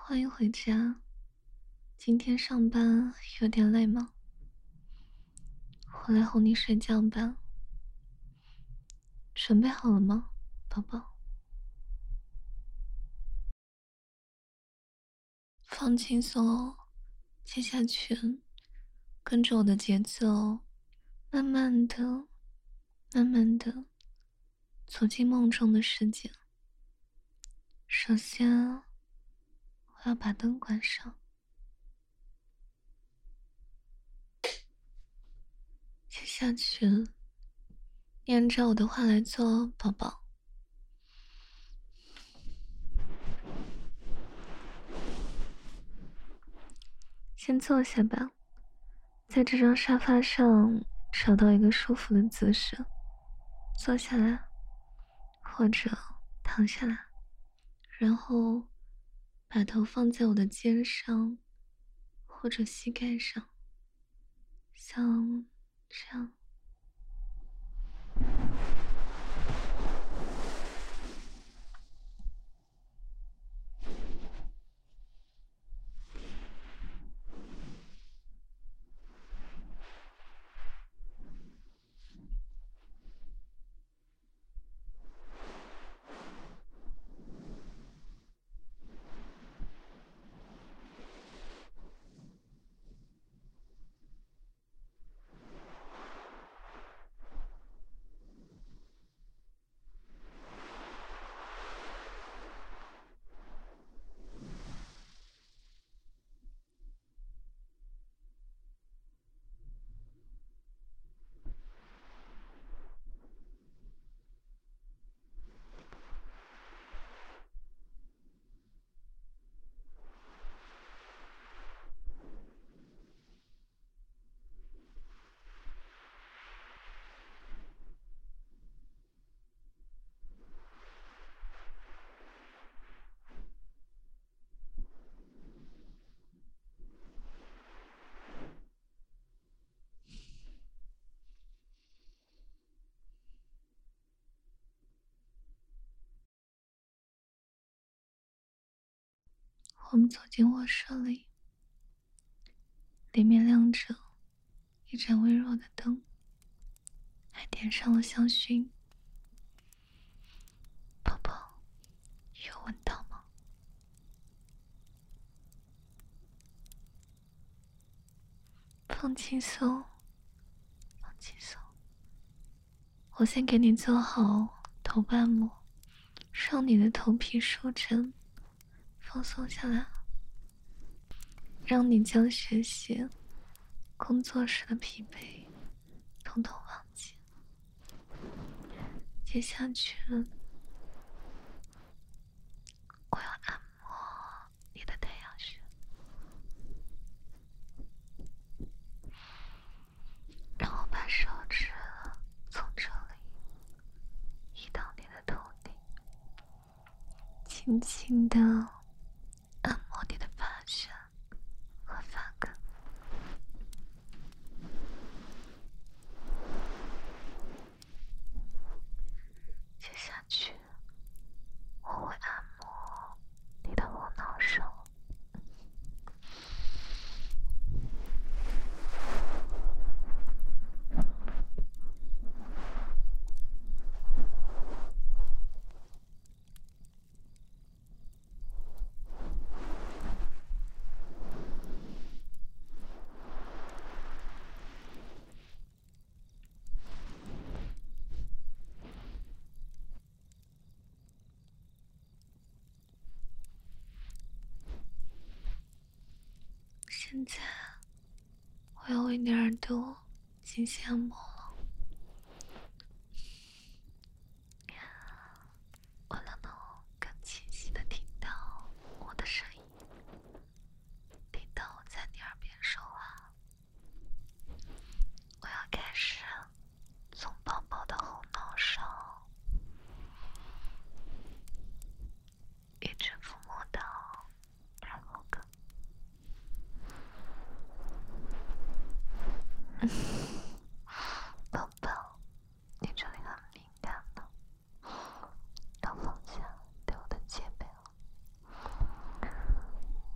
欢迎回家。今天上班有点累吗？我来哄你睡觉吧。准备好了吗，宝宝？放轻松哦，接下去跟着我的节奏，慢慢的、慢慢的走进梦中的世界。首先，我要把灯关上。接下去，你按照我的话来做哦，宝宝。先坐下吧，在这张沙发上找到一个舒服的姿势，坐下来，或者躺下来，然后把头放在我的肩上或者膝盖上，像这样。我们走进卧室里，里面亮着一盏微弱的灯，还点上了香薰。宝宝，有闻到吗？放轻松，放轻松。我先给你做好头部按摩，让你的头皮舒展，放松下来，让你将学习、工作时的疲惫统统忘记。接下去，我要按摩你的太阳穴，然后把手指从这里移到你的头顶，轻轻地按摩你的发旋和发根。接下去，我会按摩你的后脑勺，现在我要为你耳朵进行按摩了。为了能更清晰地听到我的声音，听到我在你耳边说话，我要开始从宝宝的后脑勺一直抚摸到耳后根。宝宝，你这里很敏感呢，要放下对我的戒备了。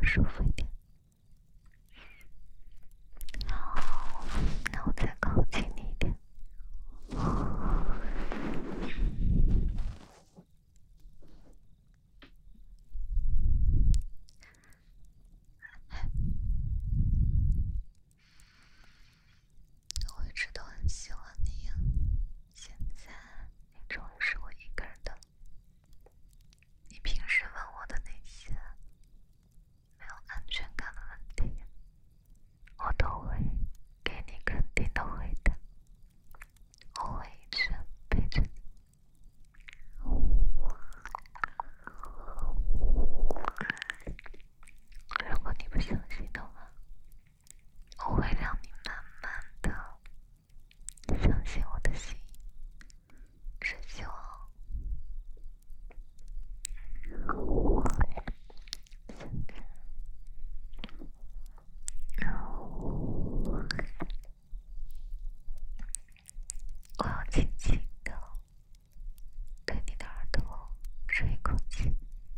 舒服一点。好，那我再靠近你一点。我一直都很喜欢你呀，现在你终于是我一个人的了。你平时问我的那些没有安全感的问题，我都会给你肯定的回答。我会一直陪着你。如果你不相信的话，我会让你慢慢的相信我的心意。只希望我要轻轻的对你的耳朵吹一口气，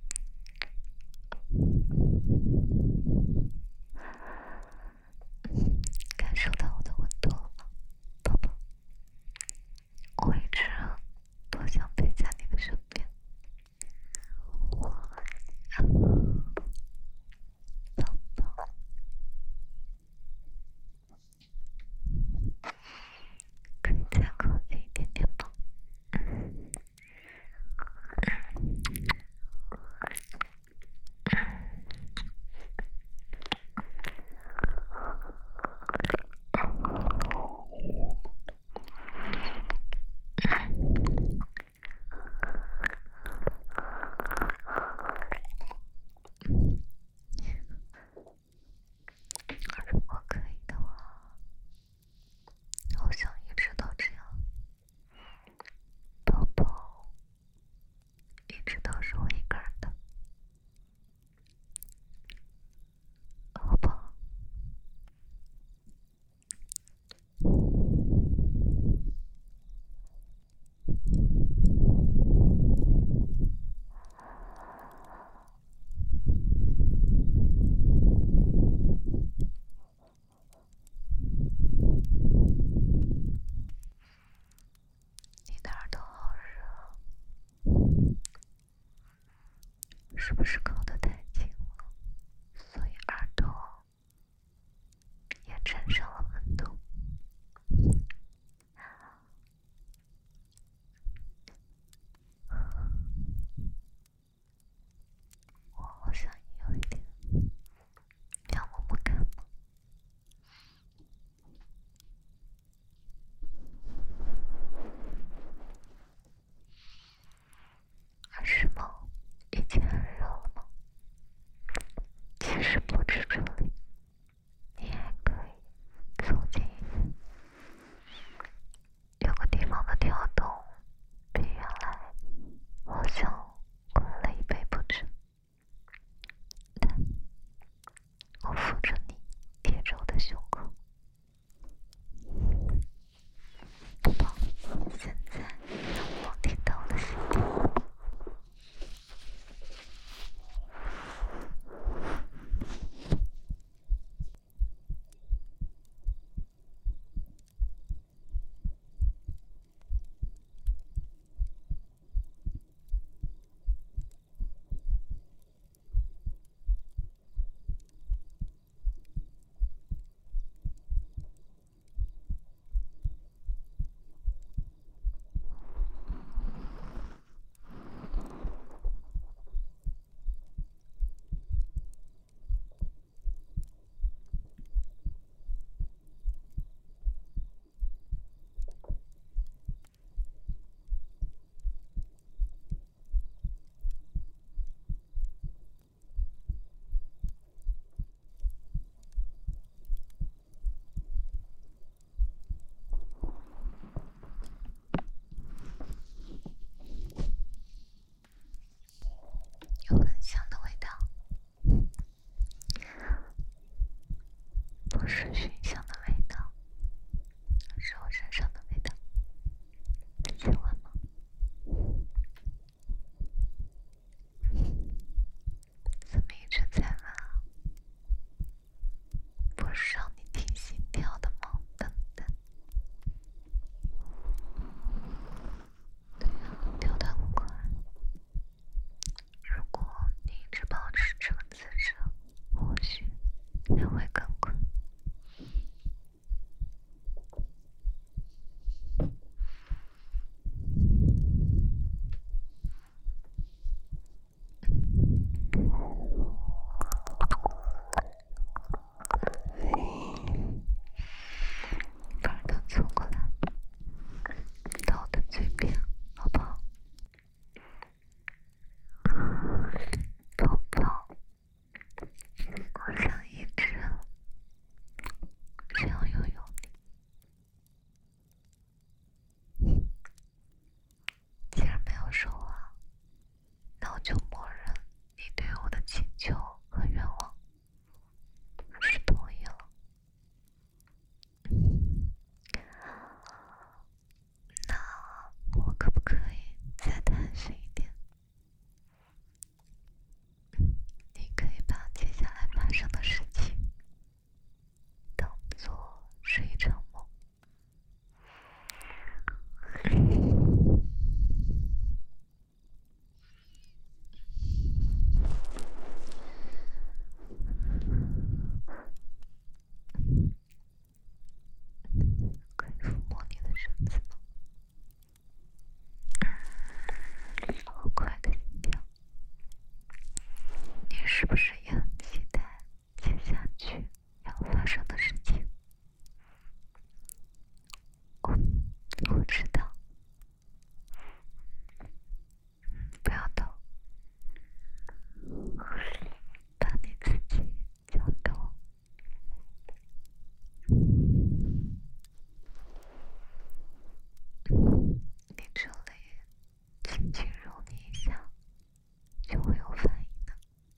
感受到我的温度了吗，宝宝？我一直多想陪在你的身边。宝宝，可以再靠近一点点吗？如果可以的话，我想一直都这样。宝宝，一直都是我一个人的。宝宝，你的耳朵好热，是不是靠得太近了？所以耳朵也产生了温度。我好像也有一点，要摸摸看吗？是吗？已经很热了吗？其实不止这里，你还可以走近一点。有个地方的跳动比原来好像快了1倍不止。但我扶着你，贴着我的胸口。宝宝，现在让我听到我的心跳。有很香的味道，不是熏香的味道，是我身上的味道。喜欢吗？怎么一直在闻啊？ 是也很期待接下去要发生的事情。我知道，不要抖，把你自己交给我。你这里轻轻揉你一下，就会有反应的。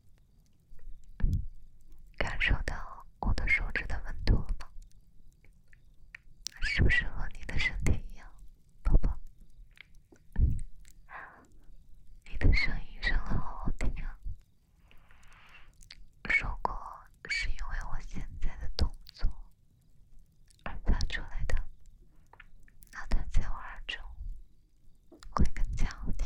感受到我的手指的温度了吗？是不是和你的身体一样，宝宝？你的声音真的好好听啊！如果是因为我现在的动作而发出来的，那它在我耳中会更加好听。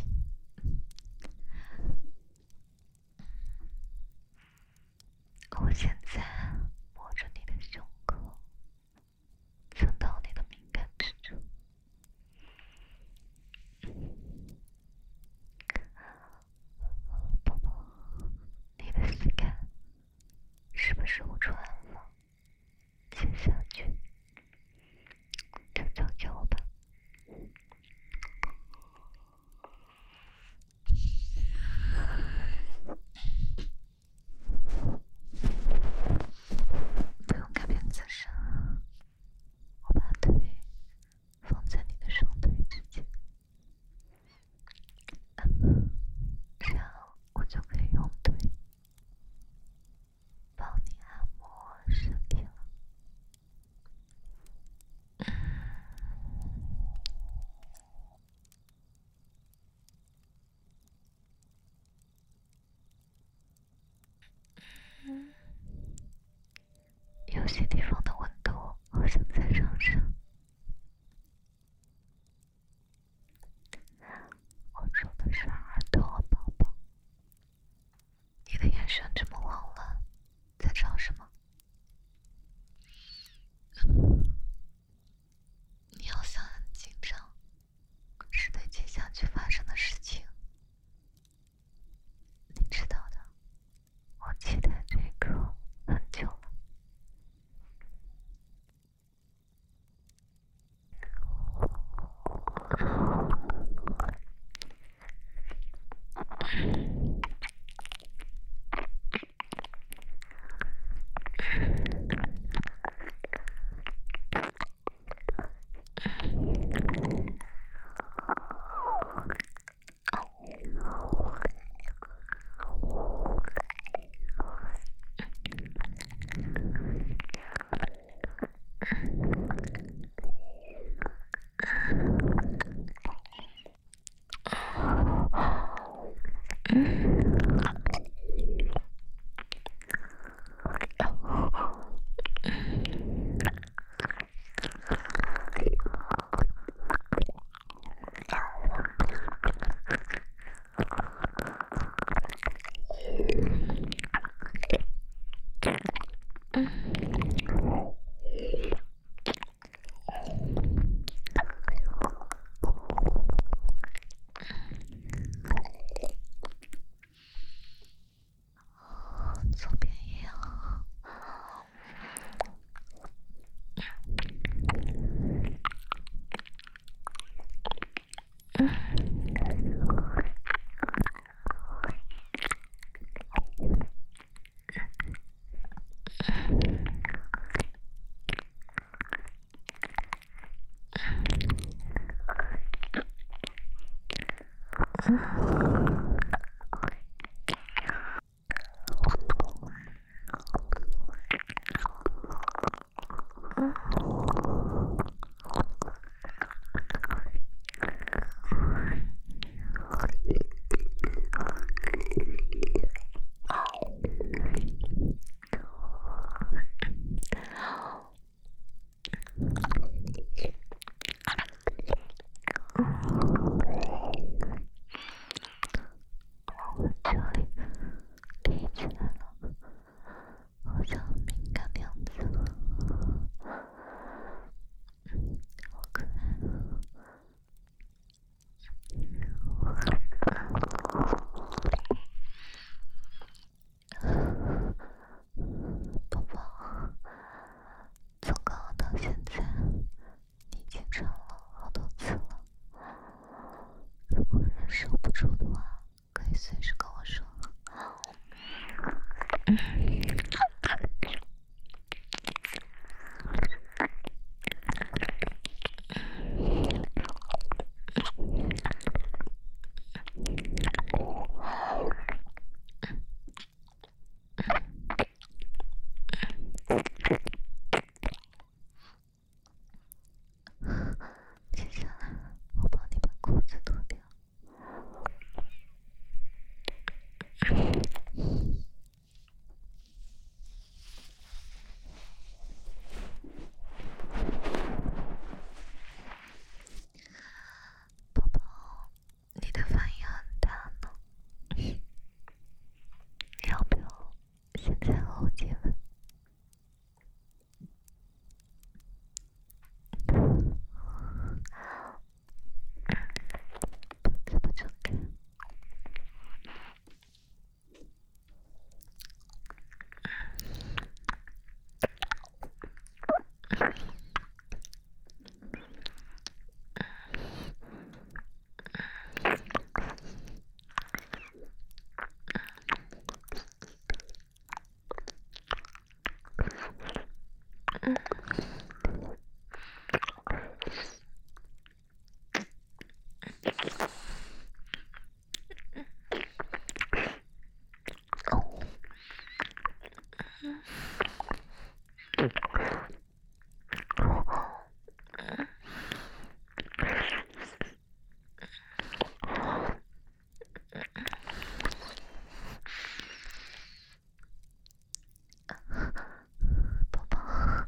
我现在摸着你的胸口，蹭到你的敏感之处。宝宝，你的膝盖是不是捂出来了？接下去就交给我吧。不用改变姿势，我把腿放在你的双腿之间，这样我就可以用腿帮你按摩身体了。有些地方的温度好像在上升。我说的是耳朵，宝宝。你的眼神这么慌乱，在找什么？你好像很紧张，是对接下去发生的事情。你知道的，我期待这个很久了。左边也有。 接下来，我帮你把裤子脱掉。宝宝，你的反应很大呢，要不要现在和我接吻？怎么睁开？宝宝，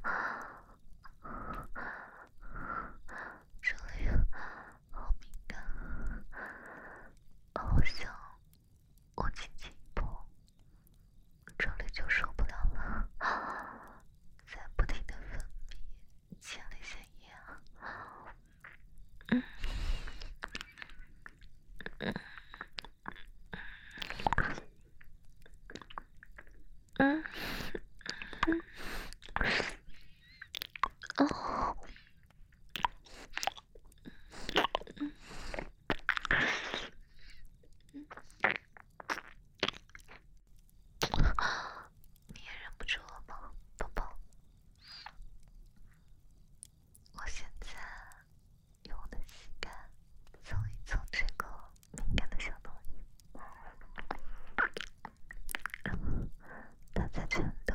这里好敏感，好想我轻轻一碰，这里就受不了了，在不停的分泌前列腺液啊。哦，你也忍不住了吗，宝宝？我现在用我的膝盖蹭一蹭这个敏感的小东西，它在这里